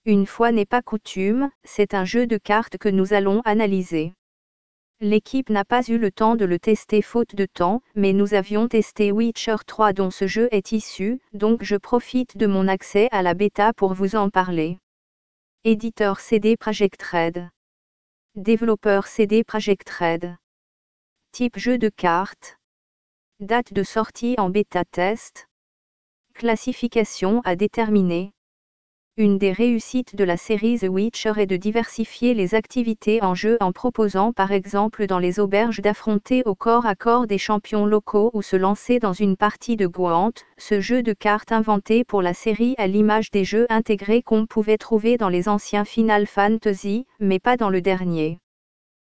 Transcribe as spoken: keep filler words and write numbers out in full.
Une fois n'est pas coutume, c'est un jeu de cartes que nous allons analyser. L'équipe n'a pas eu le temps de le tester faute de temps, mais nous avions testé Witcher trois dont ce jeu est issu, donc je profite de mon accès à la bêta pour vous en parler. Éditeur C D Projekt Red. Développeur C D Projekt Red. Type jeu de cartes. Date de sortie en bêta test. Classification à déterminer. Une des réussites de la série The Witcher est de diversifier les activités en jeu en proposant par exemple dans les auberges d'affronter au corps à corps des champions locaux ou se lancer dans une partie de Gwent, ce jeu de cartes inventé pour la série à l'image des jeux intégrés qu'on pouvait trouver dans les anciens Final Fantasy, mais pas dans le dernier.